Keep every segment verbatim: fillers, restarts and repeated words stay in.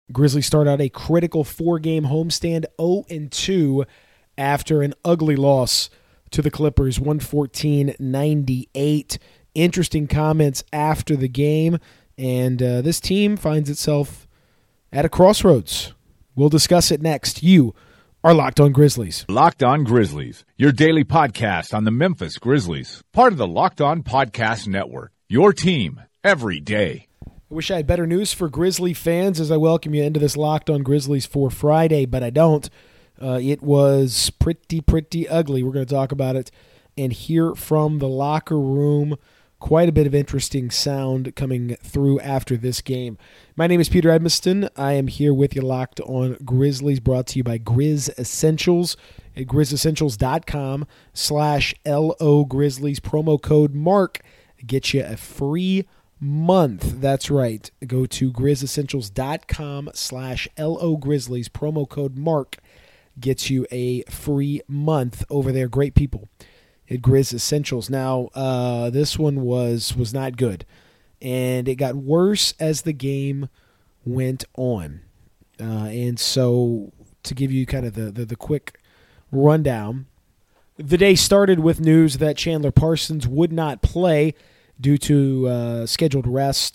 Grizzlies start out a critical four-game homestand oh and two after an ugly loss to the Clippers, one fourteen ninety-eight. Interesting comments after the game, and uh, this team finds itself at a crossroads. We'll discuss it next. You are Locked On Grizzlies. Locked On Grizzlies, your daily podcast on the Memphis Grizzlies, part of the Locked On Podcast Network, your team every day. I wish I had better news for Grizzly fans as I welcome you into this Locked On Grizzlies for Friday, but I don't. Uh, it was pretty, pretty ugly. We're going to talk about it and hear from the locker room. Quite a bit of interesting sound coming through after this game. My name is Peter Edmiston. I am here with you, Locked On Grizzlies, brought to you by Grizz Essentials at grizzessentials.com slash LO Grizzlies. Promo code MARK gets you a free month. That's right. Go to grizzessentials.com slash LO Grizzlies. Promo code MARK gets you a free month over there. Great people at Grizz Essentials. Now, uh, this one was was not good, and it got worse as the game went on. Uh, and so, to give you kind of the, the, the quick rundown, the day started with news that Chandler Parsons would not play due to uh, scheduled rest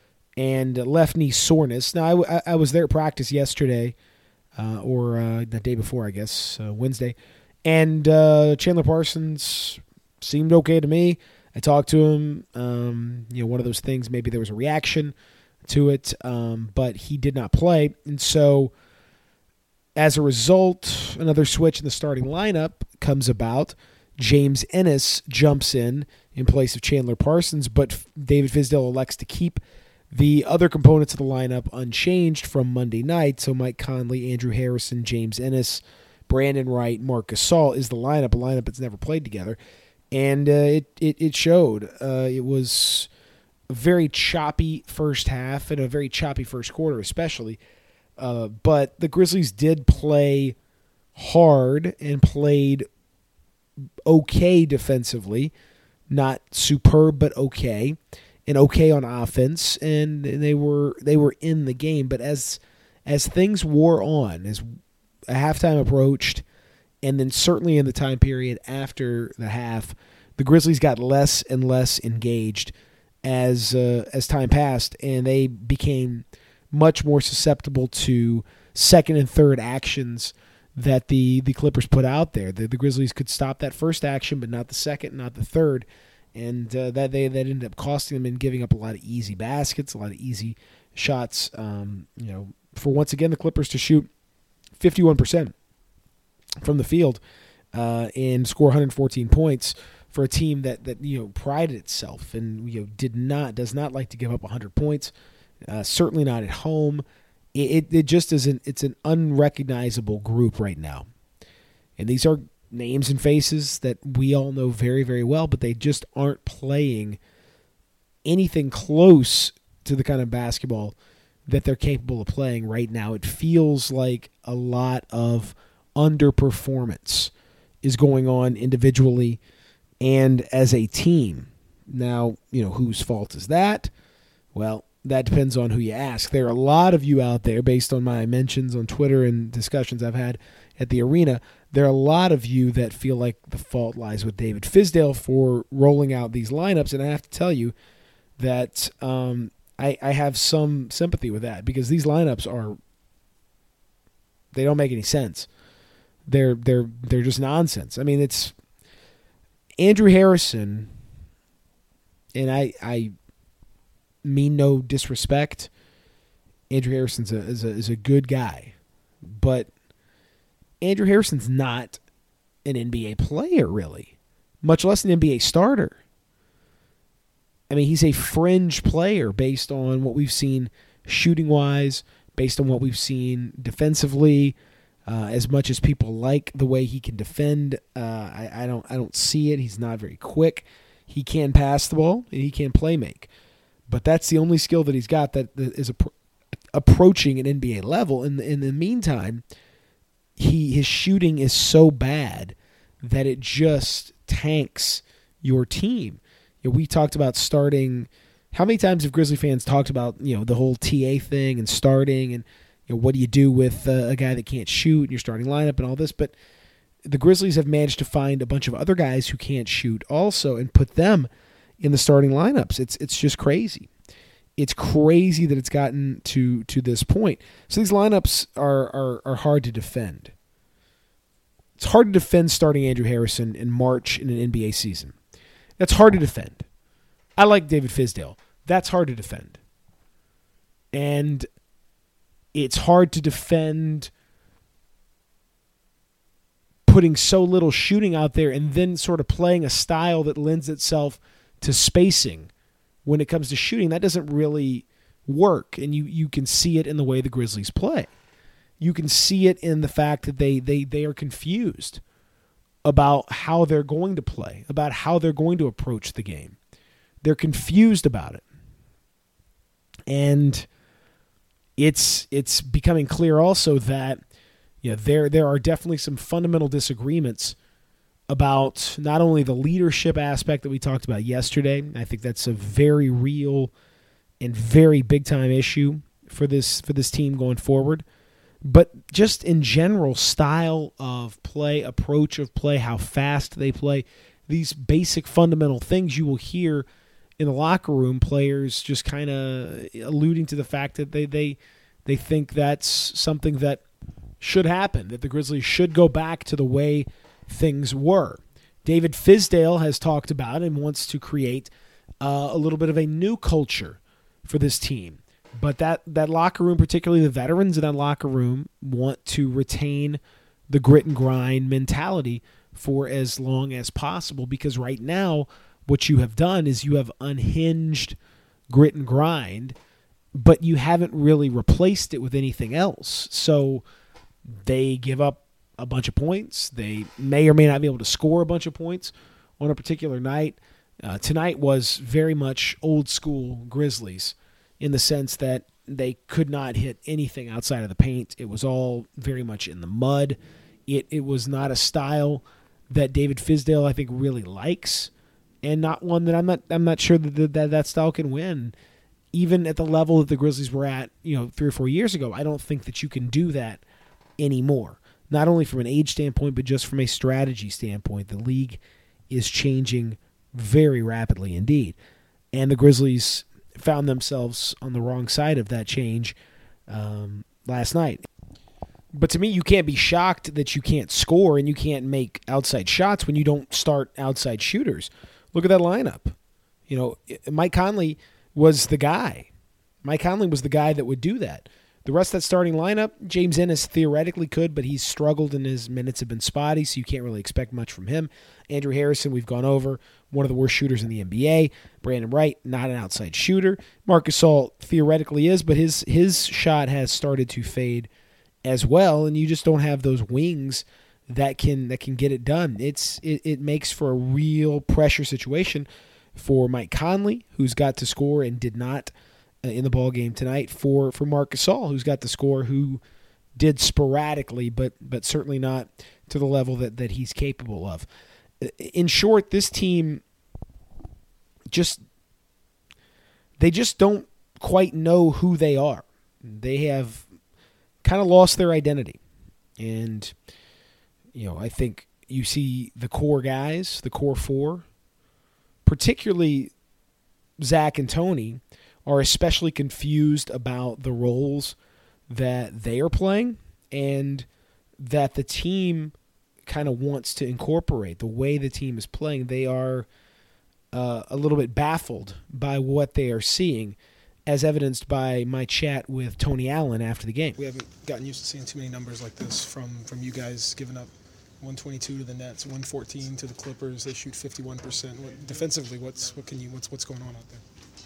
and left knee soreness. Now, I, I was there at practice yesterday, uh, or uh, the day before, I guess, uh, Wednesday, and uh, Chandler Parsons seemed okay to me. I talked to him. Um, you know, one of those things, maybe there was a reaction to it, um, but he did not play. And so, as a result, another switch in the starting lineup comes about. James Ennis jumps in in place of Chandler Parsons, but David Fizdale elects to keep the other components of the lineup unchanged from Monday night. So Mike Conley, Andrew Harrison, James Ennis, Brandon Wright, Marc Gasol is the lineup, a lineup that's never played together. And uh, it, it it showed. Uh, it was a very choppy first half and a very choppy first quarter especially. Uh, but the Grizzlies did play hard and played okay defensively, not superb, but okay, and okay on offense, and they were they were in the game. But as as things wore on, as a halftime approached, and then certainly in the time period after the half, the Grizzlies got less and less engaged as uh, as time passed, and they became much more susceptible to second and third actions that the, the Clippers put out there. The, the Grizzlies could stop that first action, but not the second, not the third, and uh, that they that ended up costing them and giving up a lot of easy baskets, a lot of easy shots. Um, you know, for once again the Clippers to shoot fifty-one percent from the field uh, and score one hundred fourteen points for a team that that you know prided itself and you know did not does not like to give up one hundred points. Uh, certainly not at home. It, it it just isn't. It's an unrecognizable group right now, and these are names and faces that we all know very, very well, but they just aren't playing anything close to the kind of basketball that they're capable of playing right now. It feels like a lot of underperformance is going on individually and as a team. Now, you know, whose fault is that? Well, that depends on who you ask. There are a lot of you out there, based on my mentions on Twitter and discussions I've had at the arena, there are a lot of you that feel like the fault lies with David Fizdale for rolling out these lineups, and I have to tell you that um, I, I have some sympathy with that because these lineups are they don't make any sense. They're they're they're just nonsense. I mean, it's Andrew Harrison, and I I mean no disrespect. Andrew Harrison's a, is a is a good guy, but Andrew Harrison's not an N B A player, really, much less an N B A starter. I mean, he's a fringe player based on what we've seen shooting-wise, based on what we've seen defensively. Uh, as much as people like the way he can defend, uh, I, I don't I don't see it. He's not very quick. He can pass the ball, and he can play make. But that's the only skill that he's got that is a, approaching an N B A level. In the, in the meantime, he his shooting is so bad that it just tanks your team. You know, we talked about starting. How many times have Grizzly fans talked about, you know, the whole T A thing and starting, and you know, what do you do with uh, a guy that can't shoot in your starting lineup and all this? But the Grizzlies have managed to find a bunch of other guys who can't shoot also and put them in the starting lineups. It's it's just crazy. It's crazy that it's gotten to to this point. So these lineups are are, are hard to defend. It's hard to defend starting Andrew Harrison in March in an N B A season. That's hard to defend. I like David Fizdale. That's hard to defend. And it's hard to defend putting so little shooting out there and then sort of playing a style that lends itself to spacing when it comes to shooting. That doesn't really work, and you, you can see it in the way the Grizzlies play. You can see it in the fact that they, they, they are confused about how they're going to play, about how they're going to approach the game. They're confused about it. And it's it's becoming clear also that you know, there there are definitely some fundamental disagreements about not only the leadership aspect that we talked about yesterday. I think that's a very real and very big-time issue for this for this team going forward. But just in general, style of play, approach of play, how fast they play, these basic fundamental things you will hear in the locker room, players just kind of alluding to the fact that they, they they think that's something that should happen, that the Grizzlies should go back to the way things were. David Fizdale has talked about and wants to create uh, a little bit of a new culture for this team. But that, that locker room, particularly the veterans in that locker room, want to retain the grit and grind mentality for as long as possible, because right now what you have done is you have unhinged grit and grind, but you haven't really replaced it with anything else. So they give up a bunch of points. They may or may not be able to score a bunch of points on a particular night. Uh, tonight was very much old school Grizzlies in the sense that they could not hit anything outside of the paint. It was all very much in the mud. It it was not a style that David Fizdale, I think, really likes, and not one that I'm not I'm not sure that that, that style can win. Even at the level that the Grizzlies were at, you know, three or four years ago, I don't think that you can do that anymore. Not only from an age standpoint, but just from a strategy standpoint. The league is changing very rapidly indeed. And the Grizzlies found themselves on the wrong side of that change um, last night. But to me, you can't be shocked that you can't score and you can't make outside shots when you don't start outside shooters. Look at that lineup. You know, Mike Conley was the guy. Mike Conley was the guy that would do that. The rest of that starting lineup, James Ennis theoretically could, but he's struggled and his minutes have been spotty, so you can't really expect much from him. Andrew Harrison, we've gone over, one of the worst shooters in the N B A. Brandon Wright, not an outside shooter. Marc Gasol theoretically is, but his his shot has started to fade as well, and you just don't have those wings that can that can get it done. It's it, it makes for a real pressure situation for Mike Conley, who's got to score and did not in the ball game tonight, for for Marc Gasol, who's got the score, who did sporadically, but but certainly not to the level that, that he's capable of. In short, this team just they just don't quite know who they are. They have kind of lost their identity. And you know, I think you see the core guys, the core four, particularly Zach and Tony, are especially confused about the roles that they are playing and that the team kind of wants to incorporate. The way the team is playing, they are uh, a little bit baffled by what they are seeing, as evidenced by my chat with Tony Allen after the game. We haven't gotten used to seeing too many numbers like this from, from you guys, giving up one twenty-two to the Nets, one fourteen to the Clippers. They shoot fifty-one percent. What, defensively, what's what can you what's what's going on out there?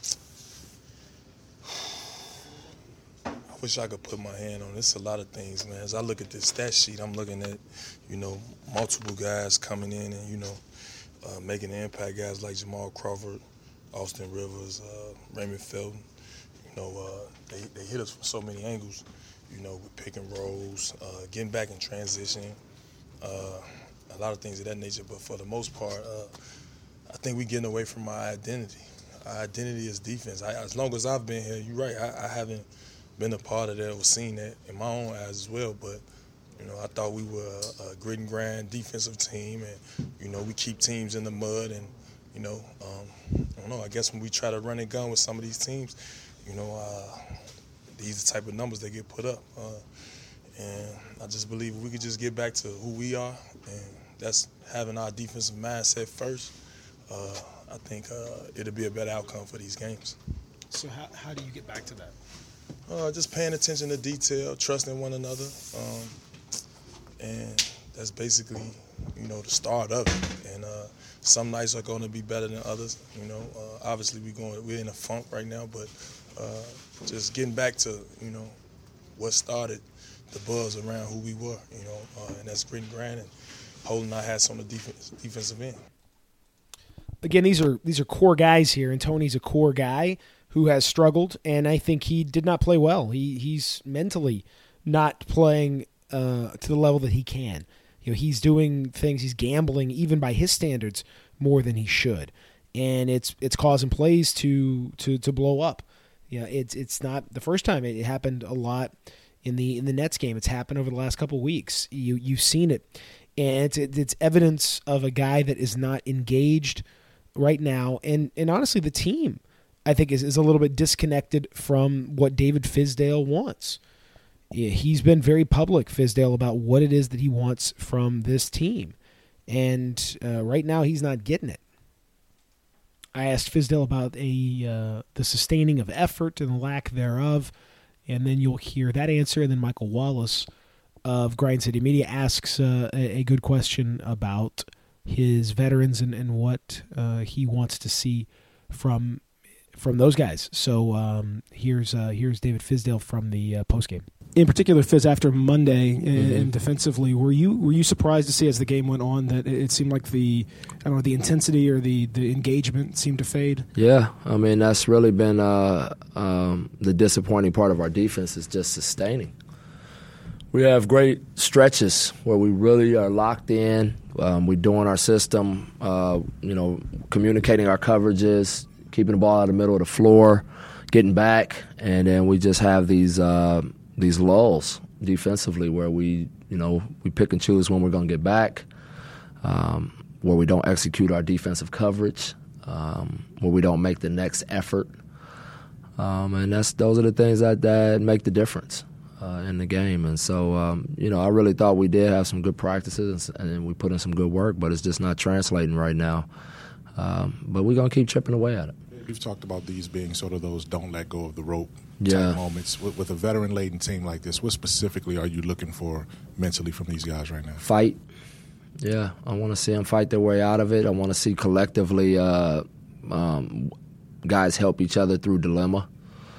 I wish I could put my hand on it. It's a lot of things, man. As I look at this stat sheet, I'm looking at, you know, multiple guys coming in and, you know, uh, making an impact. Guys like Jamal Crawford, Austin Rivers, uh, Raymond Felton. You know, uh, they, they hit us from so many angles, you know, with pick and rolls, uh, getting back in transition, uh, a lot of things of that nature. But for the most part, uh, I think we're getting away from our identity. Our identity is defense. I, as long as I've been here, you're right, I, I haven't been a part of that or seen that in my own eyes as well. But, you know, I thought we were a, a grit and grind defensive team, and, you know, we keep teams in the mud. And, you know, um, I don't know, I guess when we try to run and gun with some of these teams, you know, uh, these are the type of numbers that get put up. Uh, and I just believe if we could just get back to who we are, and that's having our defensive mindset first, uh, I think uh, it'll be a better outcome for these games. So how, how do you get back to that? Uh, just paying attention to detail, trusting one another, um, and that's basically, you know, the start of it. And uh, some nights are going to be better than others. You know, uh, obviously we going we're in a funk right now, but uh, just getting back to, you know, what started the buzz around who we were. You know, uh, and that's grit and grind and holding our hats on the defense, defensive end. Again, these are these are core guys here, and Tony's a core guy who has struggled, and I think he did not play well. He he's mentally not playing uh, to the level that he can. You know, he's doing things, he's gambling even by his standards more than he should, and it's it's causing plays to to to blow up. Yeah, it's it's not the first time. It happened a lot in the in the Nets game. It's happened over the last couple of weeks. You you've seen it, and it's it's evidence of a guy that is not engaged right now, and and honestly, the team, I think, is, is a little bit disconnected from what David Fizdale wants. Yeah, he's been very public, Fizdale, about what it is that he wants from this team, and uh, right now he's not getting it. I asked Fizdale about a uh, the sustaining of effort and the lack thereof, and then you'll hear that answer, and then Michael Wallace of Grind City Media asks uh, a, a good question about his veterans and, and what uh, he wants to see from from those guys. So um, here's uh, here's David Fizdale from the uh, postgame. In particular, Fizz, after Monday and mm-hmm. defensively, were you were you surprised to see as the game went on that it seemed like the I don't know the intensity or the, the engagement seemed to fade? Yeah, I mean that's really been uh, um, the disappointing part of our defense is just sustaining. We have great stretches where we really are locked in. Um, we're doing our system, uh, you know, communicating our coverages, keeping the ball out of the middle of the floor, getting back, and then we just have these uh, these lulls defensively where we, you know, we pick and choose when we're going to get back, um, where we don't execute our defensive coverage, um, where we don't make the next effort, um, and that's those are the things that, that make the difference. Uh, in the game. And so, um, you know, I really thought we did have some good practices and, and we put in some good work, but it's just not translating right now. Um, but we're going to keep chipping away at it. We've talked about these being sort of those don't let go of the rope yeah. type moments. With, with a veteran-laden team like this, what specifically are you looking for mentally from these guys right now? Fight. Yeah, I want to see them fight their way out of it. I want to see collectively uh, um, guys help each other through dilemma.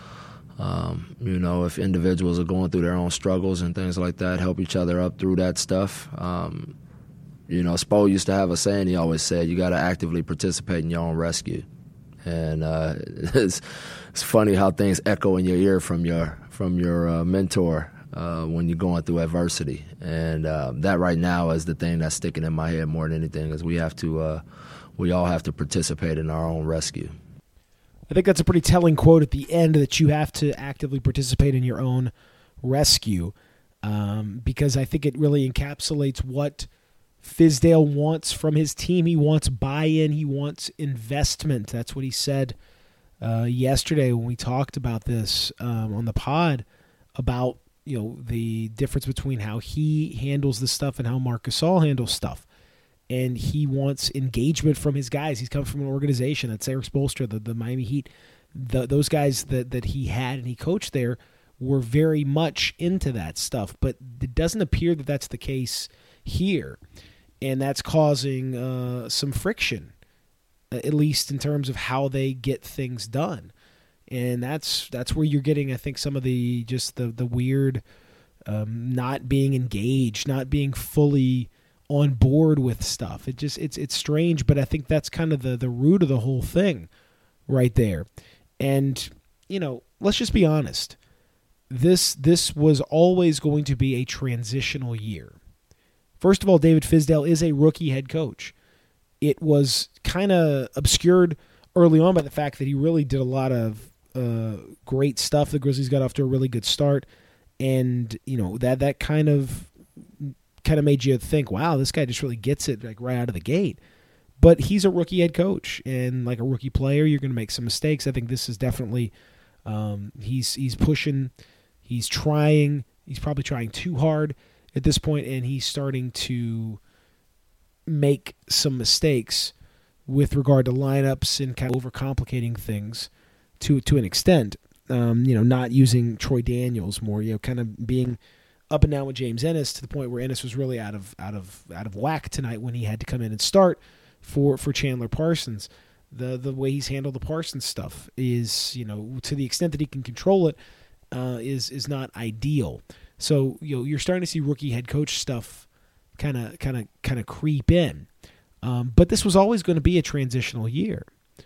Um, you know, if individuals are going through their own struggles and things like that, help each other up through that stuff. Um, you know, Spo used to have a saying he always said, you got to actively participate in your own rescue. And uh, it's, it's funny how things echo in your ear from your from your uh, mentor uh, when you're going through adversity. And uh, that right now is the thing that's sticking in my head more than anything is we have to, uh, we all have to participate in our own rescue. I think that's a pretty telling quote at the end, that you have to actively participate in your own rescue, um, because I think it really encapsulates what Fizdale wants from his team. He wants buy-in. He wants investment. That's what he said uh, yesterday when we talked about this um, on the pod about, you know, the difference between how he handles this stuff and how Marc Gasol handles stuff. And he wants engagement from his guys. He's come from an organization that's Erik Spoelstra, the, the Miami Heat. The, those guys that, that he had and he coached there were very much into that stuff. But it doesn't appear that that's the case here. And that's causing uh, some friction, at least in terms of how they get things done. And that's that's where you're getting, I think, some of the just the, the weird um, not being engaged, not being fully on board with stuff. It just it's it's strange, but I think that's kind of the the root of the whole thing right there. And, you know, let's just be honest. This this was always going to be a transitional year. First of all, David Fizdale is a rookie head coach. It was kind of obscured early on by the fact that he really did a lot of uh, great stuff. The Grizzlies got off to a really good start, and you know that that kind of kind of made you think, wow, this guy just really gets it like right out of the gate. But he's a rookie head coach, and like a rookie player, you're going to make some mistakes. I think this is definitely um, he's he's pushing, he's trying, he's probably trying too hard at this point, and he's starting to make some mistakes with regard to lineups and kind of overcomplicating things to to an extent. Um, you know, not using Troy Daniels more. You know, kind of being up and down with James Ennis to the point where Ennis was really out of out of out of whack tonight when he had to come in and start for for Chandler Parsons. The the way he's handled the Parsons stuff is, you know, to the extent that he can control it, uh, is is not ideal. So, you know, you're starting to see rookie head coach stuff kind of kind of kind of creep in. Um, but this was always going to be a transitional year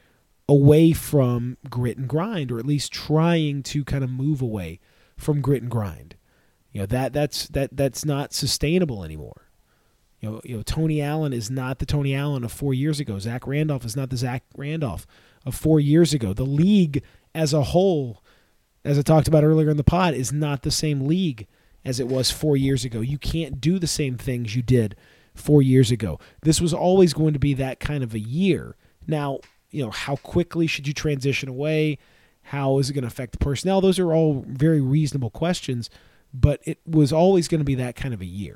away from grit and grind, or at least trying to kind of move away from grit and grind. You know, that that's that that's not sustainable anymore. You know, you know, Tony Allen is not the Tony Allen of four years ago. Zach Randolph is not the Zach Randolph of four years ago. The league as a whole, as I talked about earlier in the pod, is not the same league as it was four years ago. You can't do the same things you did four years ago. This was always going to be that kind of a year. Now, you know, how quickly should you transition away? How is it going to affect the personnel? Those are all very reasonable questions, but it was always going to be that kind of a year.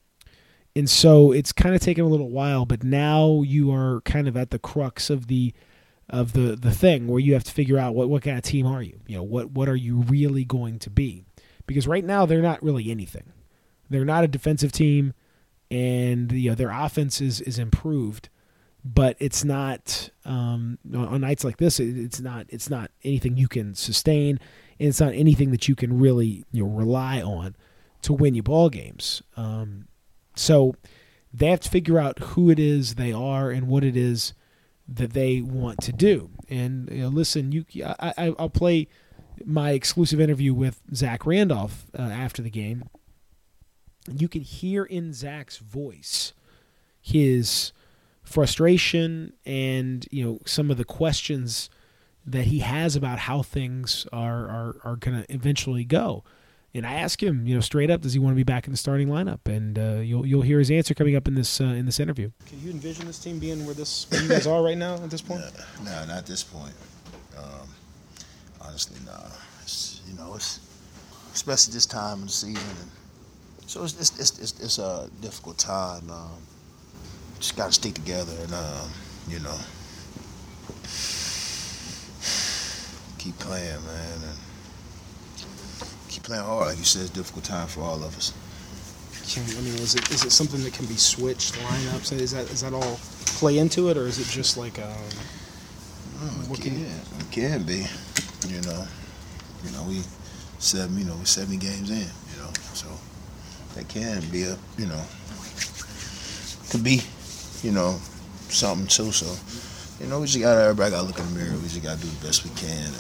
And so it's kind of taken a little while, but now you are kind of at the crux of the of the, the thing where you have to figure out what, what kind of team are you? You know, what what are you really going to be? Because right now they're not really anything. They're not a defensive team, and you know their offense is, is improved, but it's not um, on nights like this. It, it's not it's not anything you can sustain, and it's not anything that you can really you know rely on to win you ball games. Um, so they have to figure out who it is they are and what it is that they want to do. And you know, listen, you I, I, I'll play my exclusive interview with Zach Randolph uh, after the game. You can hear in Zach's voice his frustration and you know some of the questions that he has about how things are are, are going to eventually go. And I asked him, you know, straight up, does he want to be back in the starting lineup? And uh, you'll you'll hear his answer coming up in this uh, in this interview. Can you envision this team being where this where you guys are right now at this point? No, no, not at this point. Um, honestly, no. Nah. It's, you know, it's especially this time of the season, and so it's it's it's, it's, it's a difficult time. Um, just got to stick together and um, you know keep playing, man, and keep playing hard. Like you said, it's a difficult time for all of us. Can, I mean, is it is it something that can be switched lineups? Is that is that all play into it, or is it just like um, oh, what it, can, can, it can be, you know. You know, we seven, you know, we're seventy games in, you know, so that can be a, you know, could be, you know, something too. So, you know, we just got everybody got to look in the mirror. We just got to do the best we can. And,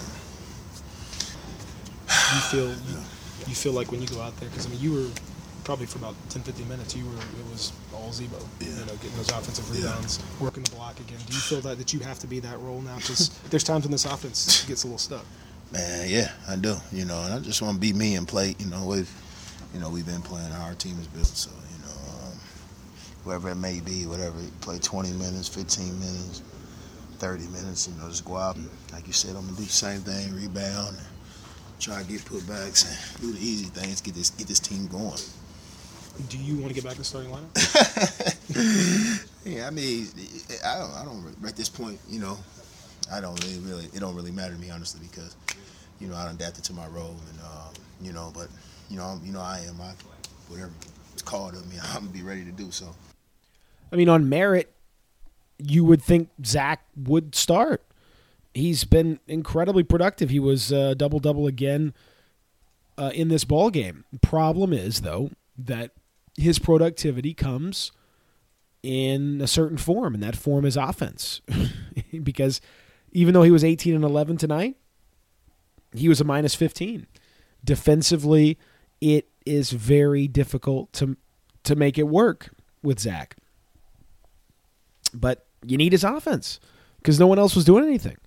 you feel you, you feel like when you go out there, because I mean, you were probably for about ten, fifteen minutes, you were it was all Zebo, yeah. you know, getting those offensive rebounds, yeah. working the block again. Do you feel that that you have to be that role now? Because there's times when this offense gets a little stuck. Man, yeah, I do. You know, and I just want to be me and play. You know, with, you know, we've been playing. Our team is built, so you know, um, whoever it may be, whatever, play twenty minutes, fifteen minutes, thirty minutes. You know, just go out and, like you said, I'm gonna do the same thing, rebound, and try to get putbacks and do the easy things, get this get this team going. Do you want to get back to the starting lineup? Yeah, I mean, I don't. I don't. At this point, you know. I don't really, really, it don't really matter to me, honestly, because, you know, I adapted to my role, and, um, you know, but, you know, I'm, you know, I am, I, whatever it's called of me, I'm going to be ready to do so. I mean, on merit, you would think Zach would start. He's been incredibly productive. He was uh, double-double again uh, in this ball game. Problem is, though, that his productivity comes in a certain form, and that form is offense. Because even though he was eighteen and eleven tonight, he was a minus fifteen. Defensively, it is very difficult to to make it work with Zach. But you need his offense because no one else was doing anything.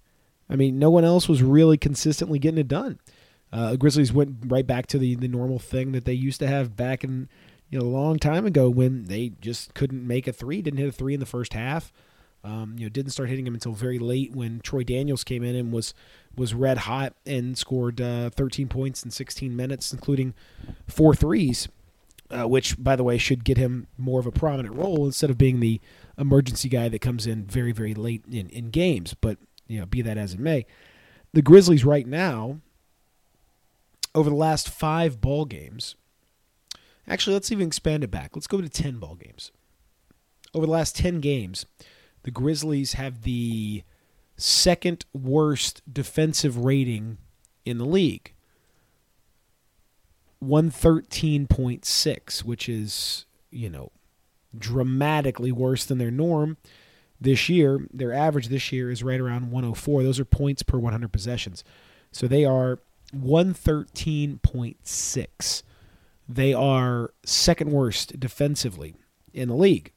I mean, no one else was really consistently getting it done. Uh, Grizzlies went right back to the, the normal thing that they used to have back in you know a long time ago when they just couldn't make a three, didn't hit a three in the first half. Um, you know, didn't start hitting them until very late when Troy Daniels came in and was was red hot and scored uh, thirteen points in sixteen minutes, including four threes, uh, which, by the way, should get him more of a prominent role instead of being the emergency guy that comes in very, very late in, in games. But, you know, be that as it may, the Grizzlies right now, over the last five ball games, actually, let's even expand it back. Let's go to ten ball games. Over the last ten games, the Grizzlies have the second worst defensive rating in the league, one thirteen point six, which is, you know, dramatically worse than their norm this year. Their average this year is right around one oh four. Those are points per one hundred possessions. So they are one thirteen point six. They are second worst defensively in the league.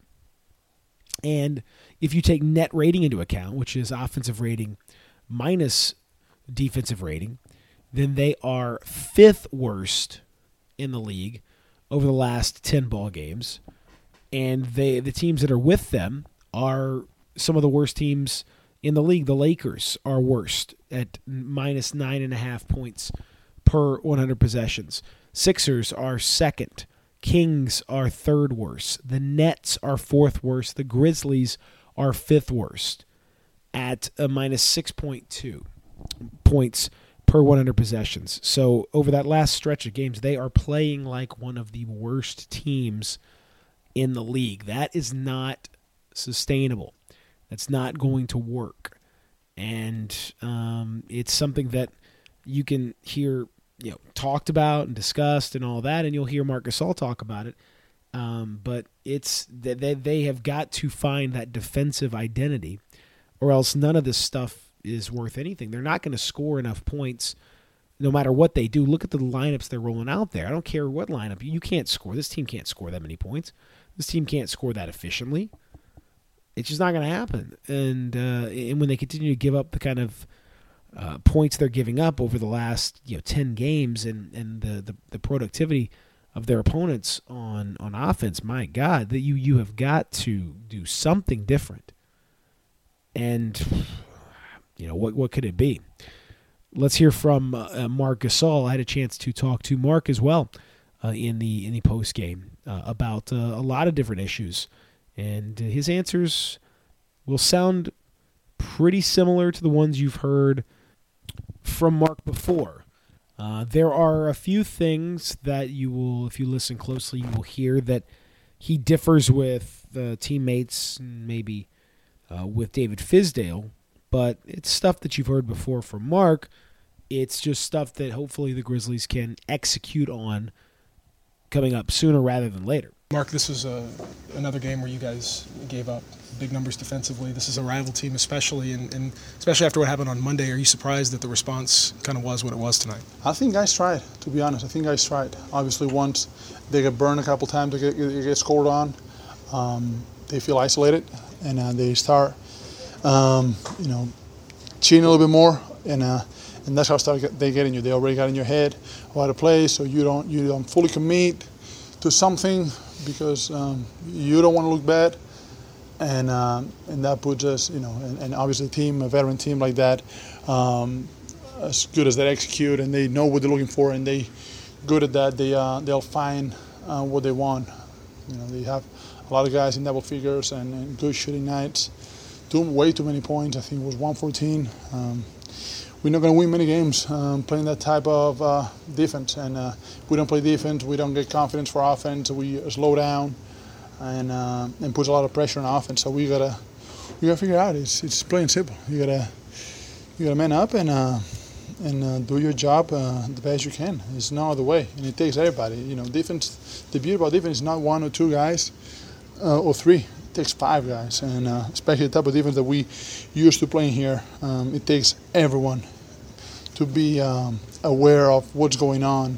And if you take net rating into account, which is offensive rating minus defensive rating, then they are fifth worst in the league over the last ten ball games. And they the teams that are with them are some of the worst teams in the league. The Lakers are worst at minus nine and a half points per one hundred possessions. Sixers are second. Kings are third worst. The Nets are fourth worst. The Grizzlies are fifth worst at a minus six point two points per one hundred possessions. So over that last stretch of games, they are playing like one of the worst teams in the league. That is not sustainable. That's not going to work. And um, it's something that you can hear you know, talked about and discussed and all that, and you'll hear Marc Gasol talk about it. Um, but it's that they, they have got to find that defensive identity, or else none of this stuff is worth anything. They're not going to score enough points no matter what they do. Look at the lineups they're rolling out there. I don't care what lineup. You can't score. This team can't score that many points. This team can't score that efficiently. It's just not going to happen. And uh, and when they continue to give up the kind of Uh, points they're giving up over the last you know ten games and, and the, the, the productivity of their opponents on, on offense, my God, that you, you have got to do something different. And, you know, what what could it be? Let's hear from uh, Marc Gasol. I had a chance to talk to Marc as well uh, in the in the post game uh, about uh, a lot of different issues, and his answers will sound pretty similar to the ones you've heard from Marc before. Uh, there are a few things that you will, if you listen closely, you will hear that he differs with uh, teammates, maybe uh, with David Fizdale, but it's stuff that you've heard before from Marc. It's just stuff that hopefully the Grizzlies can execute on coming up sooner rather than later. Marc, this was uh, another game where you guys gave up big numbers defensively. This is a rival team, especially, and, and especially after what happened on Monday. Are you surprised that the response kind of was what it was tonight? I think guys tried, to be honest. I think guys tried. Obviously, once they get burned a couple times, they get, they get scored on, um, they feel isolated, and uh, they start, um, you know, cheating a little bit more, and uh, and that's how start they get in you. They already got in your head how to play, so you don't you don't fully commit to something because um, you don't want to look bad, and uh, and that puts us, you know, and, and obviously a team, a veteran team like that, um, as good as they execute and they know what they're looking for and they good at that, they uh, they'll find uh, what they want. You know, they have a lot of guys in double figures and, and good shooting nights. Too way too many points. I think it was one fourteen. Um, We're not going to win many games um, playing that type of uh, defense. And uh, we don't play defense. We don't get confidence for offense. We slow down and uh, and puts a lot of pressure on offense. So we gotta we gotta figure it out. It's it's plain simple. You gotta you gotta man up and uh, and uh, do your job uh, the best you can. There's no other way, and it takes everybody. You know, defense. The beauty about defense is not one or two guys uh, or three. It takes five guys, and uh, especially the type of defense that we used to playing here, um, it takes everyone to be um, aware of what's going on,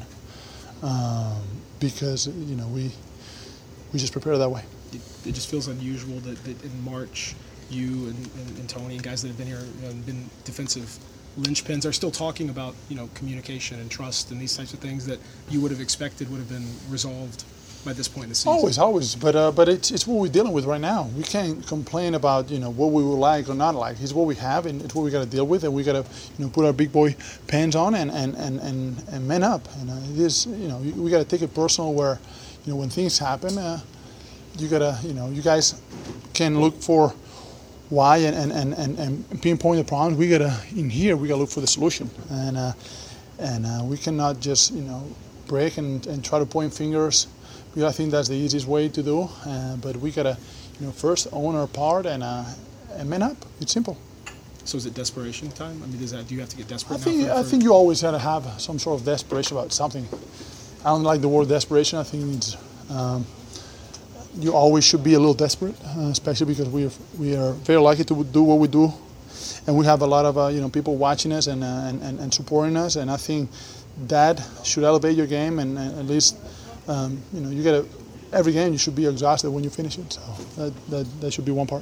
um, because you know we we just prepare that way. It, it just feels unusual that, that in March you and, and, and Tony and guys that have been here and been defensive linchpins are still talking about, you know, communication and trust and these types of things that you would have expected would have been resolved by this point in the season? Always, always. But uh, but it's it's what we're dealing with right now. We can't complain about, you know, what we would like or not like. It's what we have, and it's what we got to deal with, and we got to, you know, put our big boy pants on and and and and, and man up. And uh, it is, you know, we got to take it personal. Where, you know, when things happen, uh, you gotta, you know, you guys can look for why and and, and, and pinpoint the problems. We gotta in here. We gotta look for the solution, and uh, and uh, we cannot just, you know, break and, and try to point fingers. I think that's the easiest way to do, uh, but we gotta, you know, first own our part and uh, and man up. It's simple. So is it desperation time? I mean, does that do you have to get desperate? I think now for, I for... think you always gotta have some sort of desperation about something. I don't like the word desperation. I think it's, um, you always should be a little desperate, uh, especially because we are we are very lucky to do what we do, and we have a lot of uh, you know, people watching us and, uh, and and and supporting us, and I think that should elevate your game and, and at least. Um, you know, you get a, every game you should be exhausted when you finish it. So that, that that should be one part.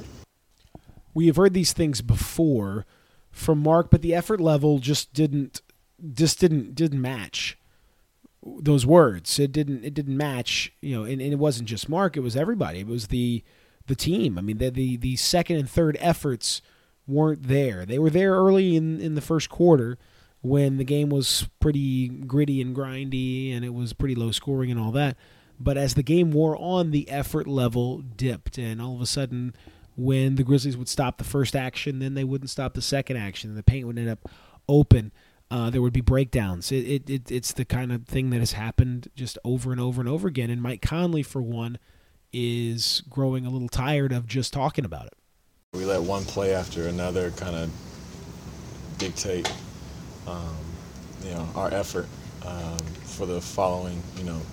We have heard these things before from Mark, but the effort level just didn't just didn't didn't match those words. It didn't it didn't match, you know, and, and it wasn't just Mark, it was everybody. It was the the team. I mean, the the, the second and third efforts weren't there. They were there early in, in the first quarter, when the game was pretty gritty and grindy and it was pretty low scoring and all that. But as the game wore on, the effort level dipped. And all of a sudden, when the Grizzlies would stop the first action, then they wouldn't stop the second action. And the paint would end up open. Uh, there would be breakdowns. It, it, it It's the kind of thing that has happened just over and over and over again. And Mike Conley, for one, is growing a little tired of just talking about it. We let one play after another kind of dictate Um, you know, our effort um, for the following, you know,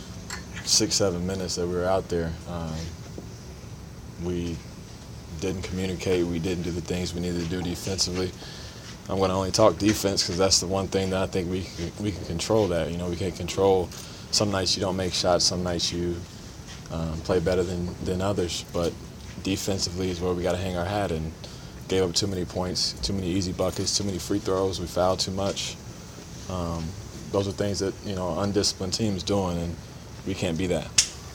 six, seven minutes that we were out there. Um, we didn't communicate. We didn't do the things we needed to do defensively. I'm going to only talk defense because that's the one thing that I think we we can control. That, you know, we can control. Some nights you don't make shots. Some nights you um, play better than than others. But defensively is where we got to hang our hat and. Gave up too many points, too many easy buckets, too many free throws. We fouled too much. Um, those are things that, you know, undisciplined teams doing, and we can't be that.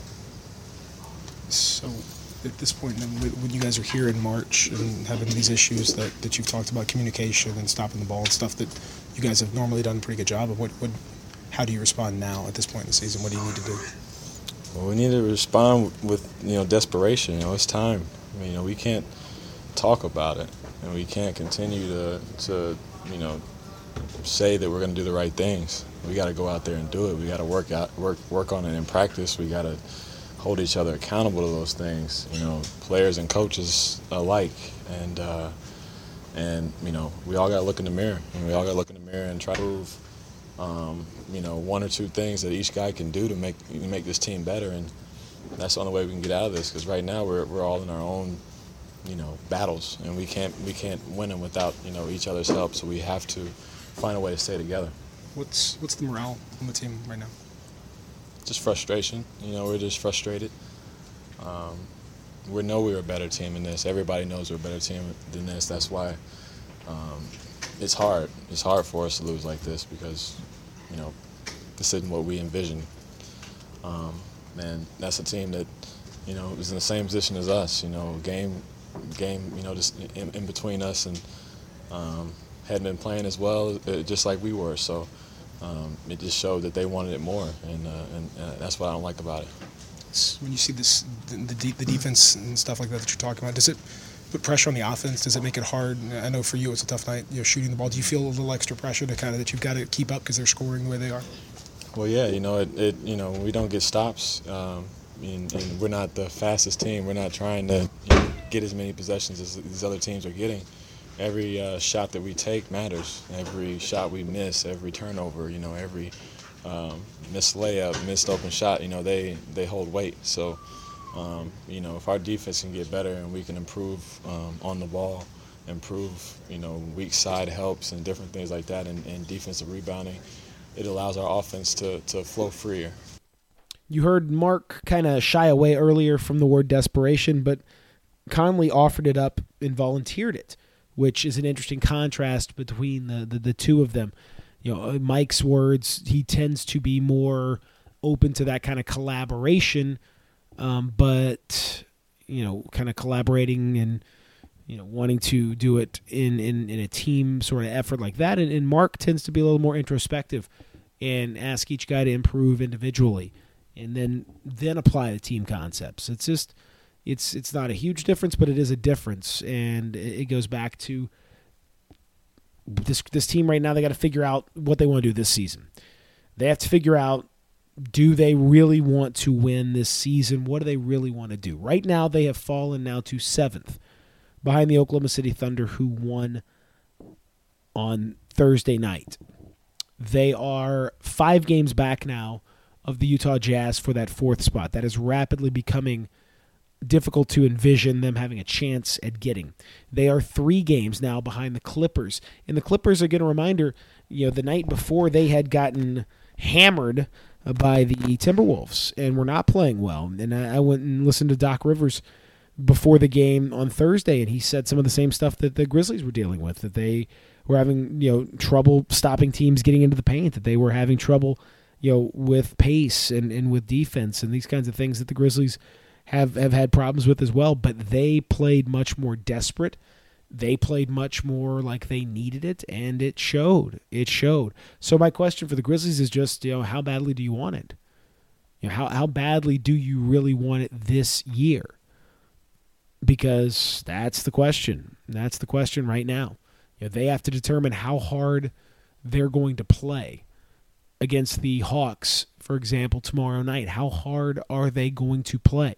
So, at this point, when you guys are here in March and having these issues that, that you've talked about, communication and stopping the ball and stuff that you guys have normally done a pretty good job of, what, what, how do you respond now at this point in the season? What do you need to do? Well, we need to respond with, you know, desperation. You know, it's time. I mean, you know, we can't talk about it, and we can't continue to, to you know, say that we're going to do the right things. We got to go out there and do it. We got to work out, work, work on it in practice. We got to hold each other accountable to those things. You know, players and coaches alike, and uh, and you know, we all got to look in the mirror, and we all got to look in the mirror and try to prove, um, you know, one or two things that each guy can do to make make this team better, and that's the only way we can get out of this. Because right now we're we're all in our own, you know, battles, and we can't we can't win them without, you know, each other's help. So we have to find a way to stay together. What's what's the morale on the team right now? Just frustration. You know, we're just frustrated. Um, we know we're a better team than this. Everybody knows we're a better team than this. That's why um, it's hard. It's hard for us to lose like this because, you know, this isn't what we envisioned. Um, and that's a team that, you know, is in the same position as us. You know, game. game, you know, just in, in between us, and um, hadn't been playing as well, uh, just like we were. So um, it just showed that they wanted it more, and, uh, and uh, that's what I don't like about it. When you see this, the, the, the defense and stuff like that that you're talking about, does it put pressure on the offense? Does it make it hard? I know for you it's a tough night, you know, shooting the ball. Do you feel a little extra pressure to kind of that you've got to keep up because they're scoring the way they are? Well, yeah, you know, it, it you know, we don't get stops. Um, And, and we're not the fastest team. We're not trying to, you know, get as many possessions as these other teams are getting. Every uh, shot that we take matters. Every shot we miss, every turnover, you know, every um, missed layup, missed open shot, you know, they, they hold weight. So, um, you know, if our defense can get better and we can improve um, on the ball, improve, you know, weak side helps and different things like that, and, and defensive rebounding, it allows our offense to, to flow freer. You heard Mark kind of shy away earlier from the word desperation, but Conley offered it up and volunteered it, which is an interesting contrast between the, the, the two of them. You know, Mike's words, he tends to be more open to that kind of collaboration, um, but, you know, kind of collaborating and, you know, wanting to do it in, in, in a team sort of effort like that. And, and Mark tends to be a little more introspective and ask each guy to improve individually and then then apply the team concepts. It's just, it's it's not a huge difference, but it is a difference. And it goes back to this this team right now. They got to figure out what they want to do this season. They have to figure out, do they really want to win this season? What do they really want to do? Right now, they have fallen now to seventh behind the Oklahoma City Thunder, who won on Thursday night. They are five games back now of the Utah Jazz for that fourth spot. That is rapidly becoming difficult to envision them having a chance at getting. They are three games now behind the Clippers. And the Clippers, again, a reminder, you know, the night before they had gotten hammered by the Timberwolves and were not playing well. And I went and listened to Doc Rivers before the game on Thursday, and he said some of the same stuff that the Grizzlies were dealing with, that they were having, you know, trouble stopping teams getting into the paint, that they were having trouble, you know, with pace and, and with defense and these kinds of things that the Grizzlies have, have had problems with as well. But they played much more desperate. They played much more like they needed it, and it showed. It showed. So my question for the Grizzlies is just, you know, how badly do you want it? You know, how how badly do you really want it this year? Because that's the question. That's the question right now. You know, they have to determine how hard they're going to play against the Hawks, for example, tomorrow night. How hard are they going to play?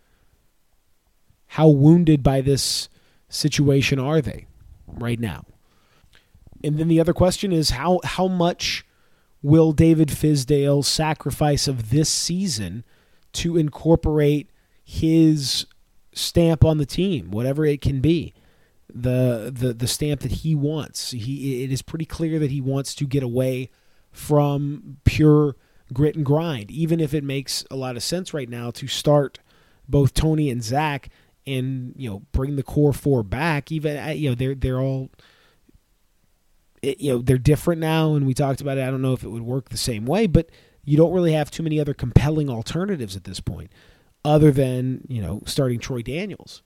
How wounded by this situation are they right now? And then the other question is, how how much will David Fizdale sacrifice of this season to incorporate his stamp on the team, whatever it can be, the the the stamp that he wants. He it is pretty clear that he wants to get away from pure grit and grind, even if it makes a lot of sense right now to start both Tony and Zach and, you know, bring the core four back. Even, you know, they're they're all, you know, they're different now, and we talked about it. I don't know if it would work the same way, but you don't really have too many other compelling alternatives at this point, other than, you know, starting Troy Daniels.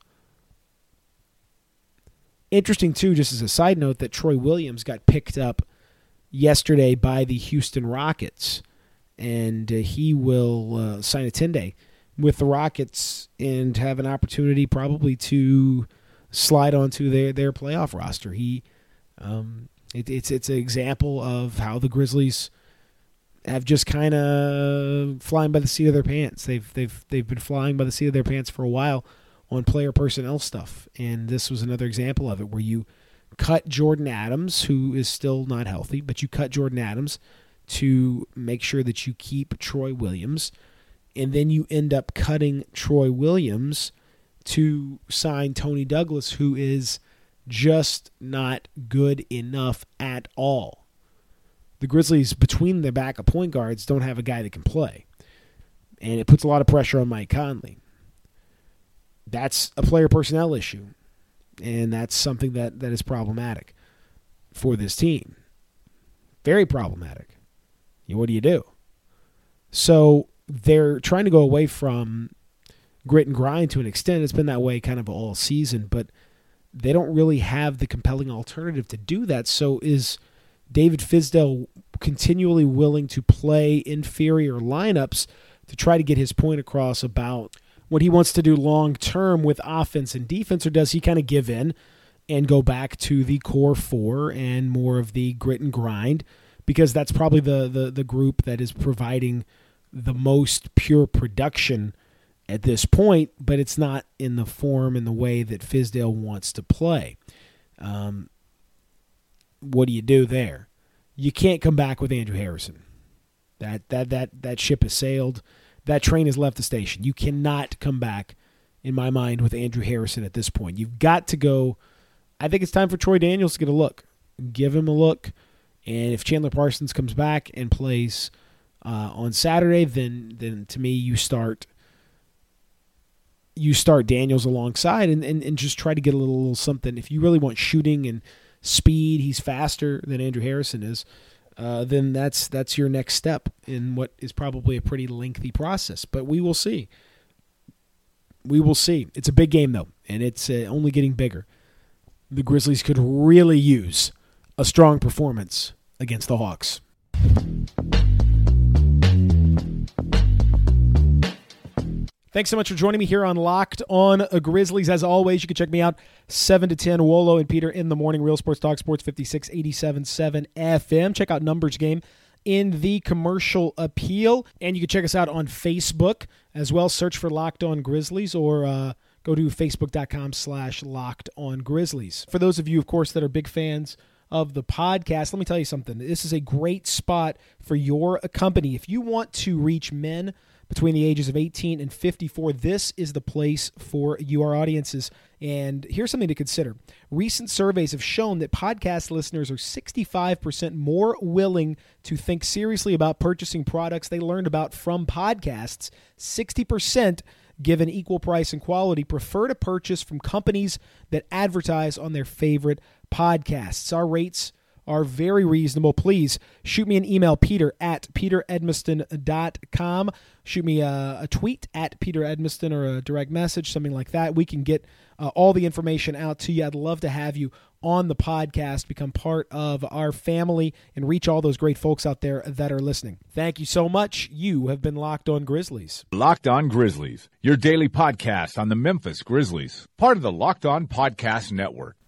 Interesting, too, just as a side note, that Troy Williams got picked up yesterday by the Houston Rockets, and uh, he will uh, sign a ten-day with the Rockets and have an opportunity probably to slide onto their, their playoff roster. He, um, it, it's it's an example of how the Grizzlies have just kind of flying by the seat of their pants. They've they've they've been flying by the seat of their pants for a while on player personnel stuff, and this was another example of it, where you cut Jordan Adams, who is still not healthy, but you cut Jordan Adams to make sure that you keep Troy Williams, and then you end up cutting Troy Williams to sign Tony Douglas, who is just not good enough at all. The Grizzlies, between their backup point guards, don't have a guy that can play, and it puts a lot of pressure on Mike Conley. That's a player personnel issue, and that's something that, that is problematic for this team. Very problematic. You know, what do you do? So they're trying to go away from grit and grind to an extent. It's been that way kind of all season, but they don't really have the compelling alternative to do that. So is David Fizdale continually willing to play inferior lineups to try to get his point across about what he wants to do long term with offense and defense, or does he kind of give in and go back to the core four and more of the grit and grind, because that's probably the the, the group that is providing the most pure production at this point, but it's not in the form and the way that Fizdale wants to play. Um, what do you do there? You can't come back with Andrew Harrison. That that that that ship has sailed. That train has left the station. You cannot come back, in my mind, with Andrew Harrison at this point. You've got to go. I think it's time for Troy Daniels to get a look. Give him a look. And if Chandler Parsons comes back and plays uh, on Saturday, then then to me you start you start Daniels alongside and, and, and just try to get a little, little something. If you really want shooting and speed, he's faster than Andrew Harrison is, uh, then that's that's your next step in what is probably a pretty lengthy process. But we will see. We will see. It's a big game, though, and it's uh, only getting bigger. The Grizzlies could really use a strong performance against the Hawks. Thanks so much for joining me here on Locked on Grizzlies. As always, you can check me out seven to ten, Wolo and Peter in the morning, Real Sports Talk, Sports fifty-six eighty-seven point seven F M. Check out Numbers Game in the Commercial Appeal. And you can check us out on Facebook as well. Search for Locked on Grizzlies or uh, go to facebook.com slash Locked on Grizzlies. For those of you, of course, that are big fans of the podcast, let me tell you something. This is a great spot for your company. If you want to reach men between the ages of eighteen and fifty-four, this is the place for your audiences. And here's something to consider. Recent surveys have shown that podcast listeners are sixty-five percent more willing to think seriously about purchasing products they learned about from podcasts. sixty percent, given equal price and quality, prefer to purchase from companies that advertise on their favorite podcasts. Our rates are very reasonable. Please shoot me an email, peter at peter edmiston dot com. Shoot me a, a tweet at Peter Edmiston or a direct message, something like that. We can get uh, all the information out to you. I'd love to have you on the podcast, become part of our family, and reach all those great folks out there that are listening. Thank you so much. You have been Locked on Grizzlies. Locked on Grizzlies, your daily podcast on the Memphis Grizzlies, part of the Locked on Podcast Network,